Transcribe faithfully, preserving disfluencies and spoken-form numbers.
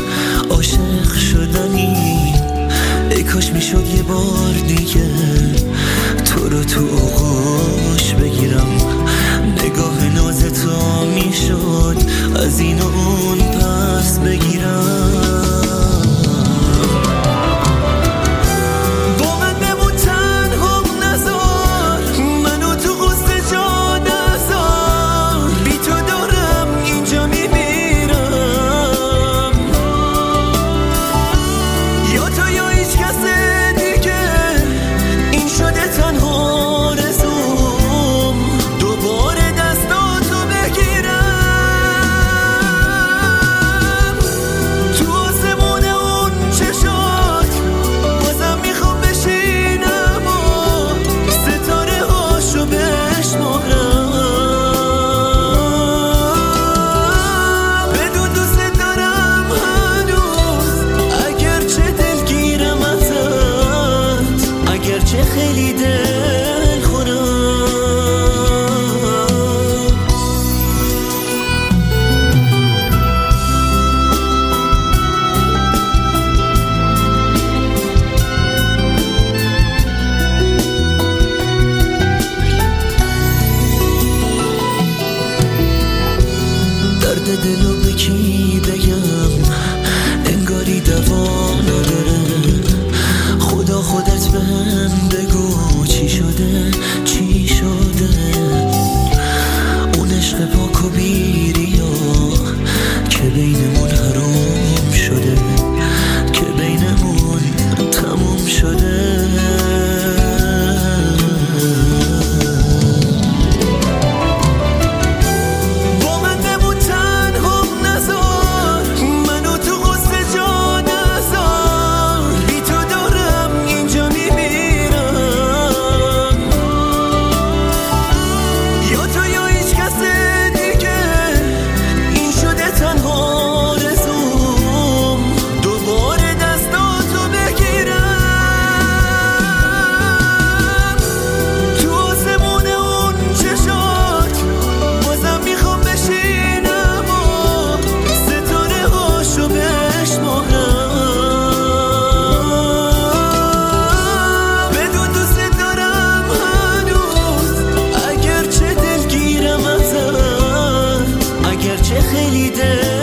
عاشق شدنی، ای کاش میشد یه بار دیگه تو رو تو آغوش بگیرم. نگاه نازتا میشد از این و اون پس بگیرم. چه خیلی دل خورم. درد دلو به کی بگم، انگاری دوا نداره. خدا خودت بهم بگو چی شده چی شده. اون عشق پاک و بیریا که بینمون حرام شده، که بینمون تموم شده. چه خیلی دل